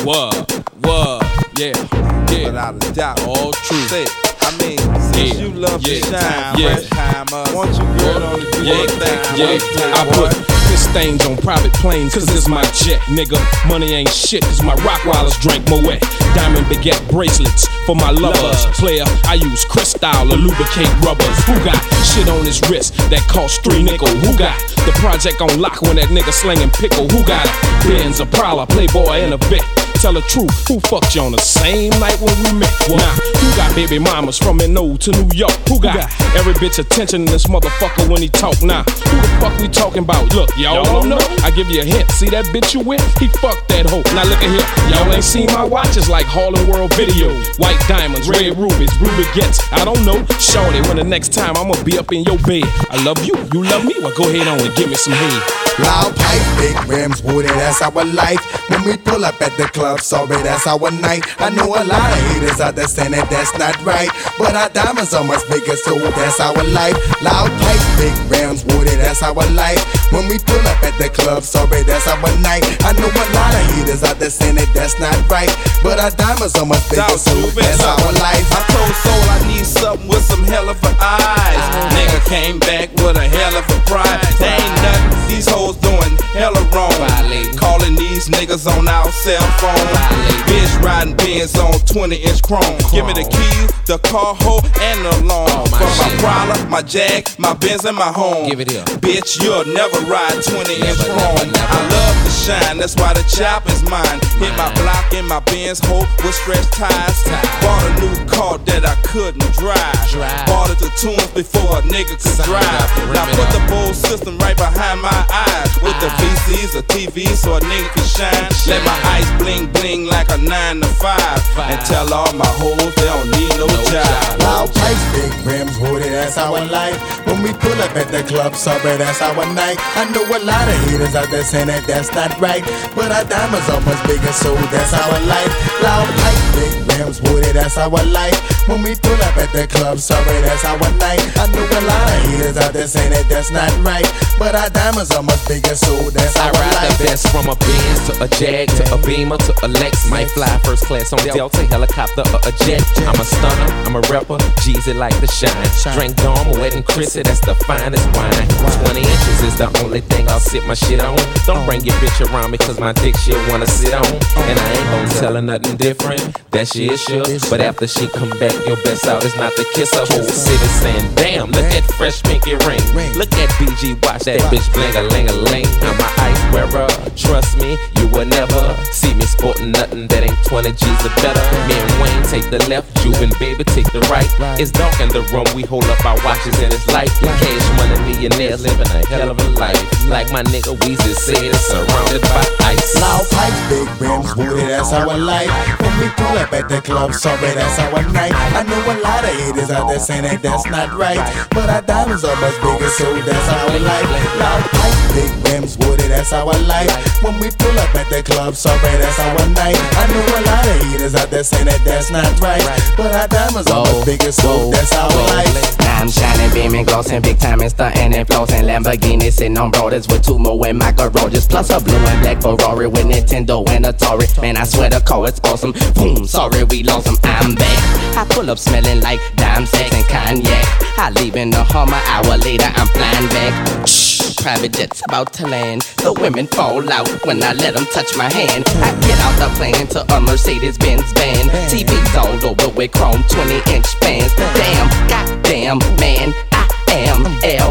Yeah. Without a doubt. All true. Say it. I mean, since you love to shine, fresh time up. Want you girl on the thing. I put piss stains on private planes, cause it's my jet, nigga. Money ain't shit, cause my Rockwallers drank Moet. Diamond baguette bracelets for my lovers. Player, I use Cristal to lubricate rubbers. Who got shit on his wrist that cost $3 nickel? Who got the project on lock when that nigga slinging pickle? Who got a Benz, a Prowler, Playboy, and a Vic? Tell the truth, who fucked you on the same night when we met? Nah, who got baby mamas from NO to New York? Who got every bitch attention in this motherfucker when he talk? Nah, who the fuck we talking about? Look, y'all don't know? I give you a hint. See that bitch you with? He fucked that hoe. Now look at here. Y'all ain't seen my watches like Harlem World Video. White diamonds, red rubies, blue baguettes. I don't know. Shorty, when the next time I'ma be up in your bed. I love you, you love me? Well, go ahead on and give me some head. Loud pipe, big rims, woody, that's our life. When we pull up at the club, sorry, that's our night. I know a lot of haters out there saying that that's not right, but our diamonds are much bigger, so that's our life. Loud pipe, big rims, woody, that's our life. When we pull up at the club, sorry, that's our night. I know a lot of haters out there saying that that's not right, but our diamonds are much bigger, so that's our life. I told Soul I need something with some hell of a eyes. Nigga came back with a hell of a pride. There ain't nothing these hoes doing hella wrong. Calling these niggas on our cell phone. Bitch riding Benz on 20-inch chrome. Give me the keys, the car hoe, and the alarm. For my Prowler, my Jag, my Benz, and my home. Give it here. Bitch, you'll never ride 20-inch chrome. I love to shine, that's why the chop is mine. Hit my block in my Benz hoe with stretch tires. Bought a new car that I couldn't drive. Bought it to tunes before a nigga could drive. Now put the Bose system right behind my eyes. With the VCs or TV so a nigga can shine. Let my ice bling bling like a 9 to 5. And tell all my hoes they don't need no job. Loud pipes, big rims, woody, that's our life. When we pull up at the club, sorry, that's our night. I know a lot of haters out there saying that that's not right, but our diamonds are much bigger, so that's our life. Loud pipes, big rims, woody, that's our life. When we pull up at the club, sorry, that's our night. I know a lot of haters out there saying that that's not right, but our diamonds are much bigger, so that's our life. I ride the best from a Benz to a Jag to a Beamer to a Lex. Might fly first class on Delta, helicopter or a jet. I'm a stunner, I'm a rapper, Jeezy like to shine. Drink Dom, Wet and Chrissy, that's the finest wine. 20 inches is the only thing I'll sit my shit on. Don't bring your bitch around me cause my dick she'll wanna sit on. And I ain't gon' tell her nothing different, that she is sure. But after she come back, your best out is not to kiss her. Whole city saying, damn, look at fresh pinky ring. Look at BG, watch that bitch bling-a-ling-a-ling. I'm a ice wearer, trust me, you will never see me sporting nothing that ain't 20 G's or better. Me and Wayne take the left, Juven baby take the right. It's dark in the room, we hold up our watches and it's light. Cash money millionaires living a hell of a life. Like my nigga Weezy said, it's surrounded by ice. Loud pipes, big rims, woody, that's our life. When we pull up at the club, sorry, that's our night. I know a lot of haters out there saying that that's not right, but our diamonds are much bigger, so that's our life. Loud pipes, big rims, woody, that's our life. When we pull up at the club, sorry, that's our night. I know a lot of haters out there saying that that's not right, but our diamonds are much bigger, so that's our life. I'm shining, beaming, glossing, big time and stunting and flossing. Lamborghini sitting on brothers with 2 more and macaronis, plus a blue and black Ferrari with Nintendo and Atari. Man, I swear the car is awesome. Boom, sorry we lost him. I'm back. I pull up smelling like dime sacks and cognac. I leave in the Hummer, hour later I'm flying back. Shh, private jets about to land. The women fall out when I let them touch my hand. I get out the plane to a Mercedes-Benz van. TVs all over with chrome 20-inch fans. Damn, goddamn, man, I am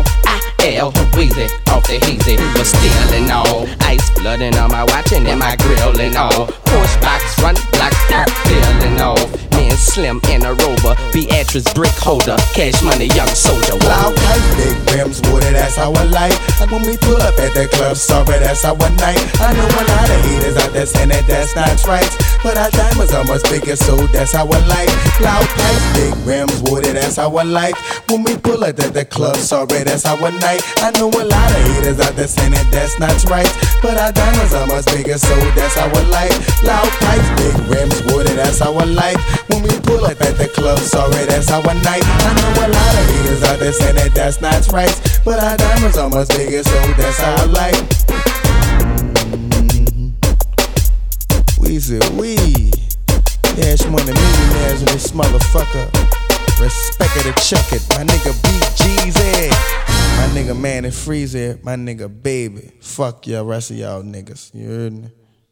L.I.L. Weezy off the heezy, but still and all. Ice flooding on my watch and in my grill and all. Porsche box front block, feeling off. Me and Slim in a Rover, Beatrice brick holder, cash money young soldier. Loud pipes, big rims, woody, that's our life. When we pull up at the club, sorry, that's our night. I know a lot of haters out there saying that that's not right, but our diamonds are much bigger, so that's our life. Loud pipes, big rims, woody, that's our life. When we pull up at the club, sorry, that's our night. I know a lot of haters out there saying that that's not right, but our diamonds are much bigger, so that's our life. Loud pipes, big rims, woody, that's our life. When we pull up at the club, sorry, that's our night. I know a lot of haters out there saying that that's not right, but our diamonds are much bigger, so that's our life. Easy, we. Cash Money millionaires in this motherfucker. Respect it or chuck it. My nigga BGZ. My nigga Manny Freezy. My nigga Baby. Fuck y'all, rest of y'all niggas. You heard me?